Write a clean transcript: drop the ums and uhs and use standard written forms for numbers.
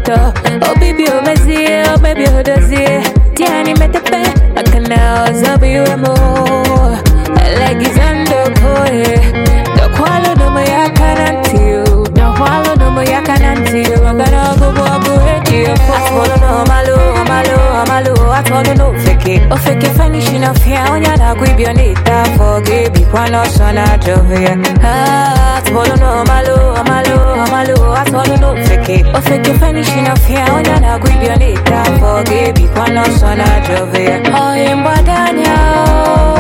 to. Oh baby, oh Messi, oh baby, oh Dozie. Tiani metepe, I can now zabi mo. Alexander Koye, the qualo no me yakanantiu, the qualo no me yakanantiu. I'm gonna go with you. I told no malo, I told no fake. Oh fake finishing off here on your grip your nita forgive you one or son I drove here. I told no malo, I told no fake. Oh fake finishing off here on your grip your nita forgive you one or son I drove here. Oh in Badania.